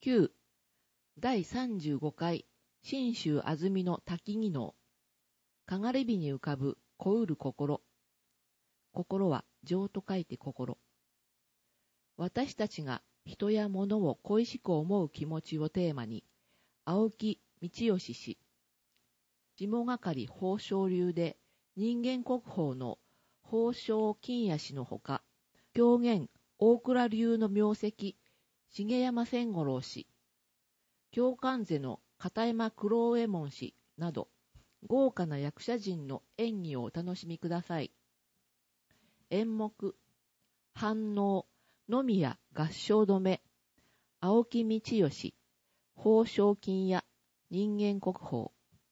9、第35回、信州安曇の滝技能。かがれ火に浮かぶ、こうる心。心は情と書いて心。私たちが人や物を恋しく思う気持ちをテーマに、青木道義氏、下係宝生流で人間国宝の宝生金谷氏のほか、狂言大倉流の名跡、重山千五郎氏、京関瀬の片山九郎右衛門氏など、豪華な役者陣の演技をお楽しみください。演目、反応、野宮合唱止め、青木道義、宝生金谷、人間国宝。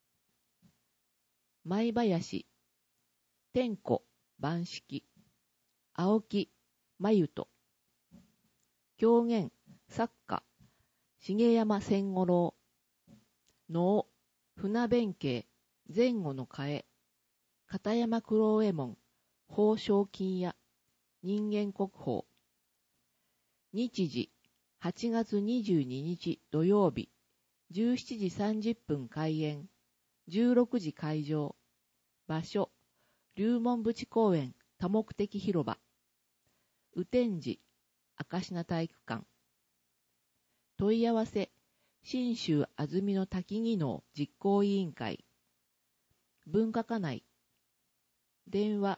舞林、天子、万式、青木、真由と。狂言、作家、重山千五郎。能、船弁慶、前後の替え、片山九郎右衛門、宝生金谷、人間国宝。日時、8月22日土曜日、17時30分開演、16時開場。場所、龍門淵公園多目的広場。雨天時、明石名体育館。問い合わせ、信州安曇の滝技能実行委員会。文化課内。電話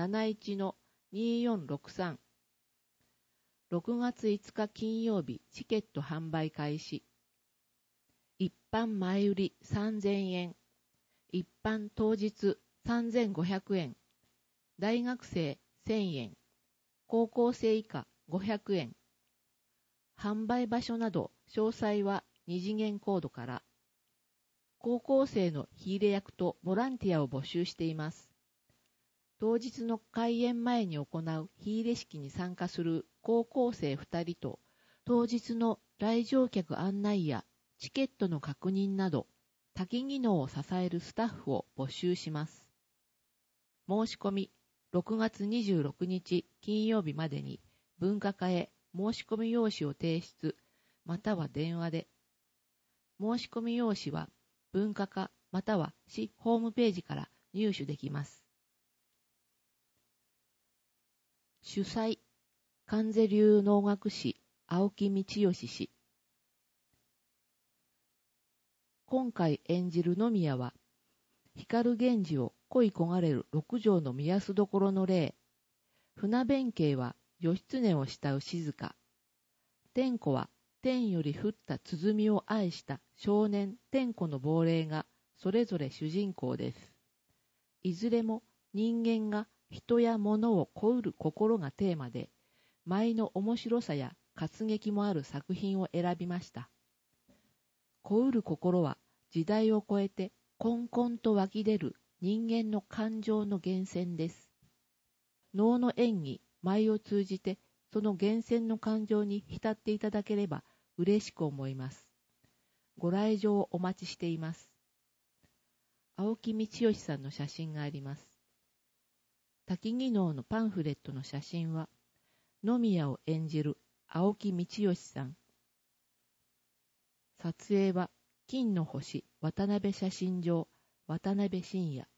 71-2463。6月5日金曜日チケット販売開始。一般前売り3000円。一般当日3500円。大学生1000円。高校生以下500円。販売場所など詳細は二次元コードから。高校生の火入れ役とボランティアを募集しています。当日の開演前に行う火入れ式に参加する高校生2人と、当日の来場客案内やチケットの確認など、滝技能を支えるスタッフを募集します。申し込み、6月26日金曜日までに文化課へ申し込み用紙を提出、または電話で。申し込み用紙は文化課または市ホームページから入手できます。主催、関瀬流能楽師青木道義氏。今回演じる野宮は、光源氏を恋焦がれる六条の目安どころの霊、船弁慶は義経を慕う静。天子は天より降った鼓を愛した少年天子の亡霊がそれぞれ主人公です。いずれも人間が人や物を恋うる心がテーマで、舞の面白さや活劇もある作品を選びました。恋うる心は時代を超えてこんこんと湧き出る人間の感情の源泉です。能の演技、舞を通じてその源泉の感情に浸っていただければ嬉しく思います。ご来場をお待ちしています。青木道義さんの写真があります。滝技能のパンフレットの写真は、野宮を演じる青木道義さん。撮影は金の星渡辺写真場渡辺真也。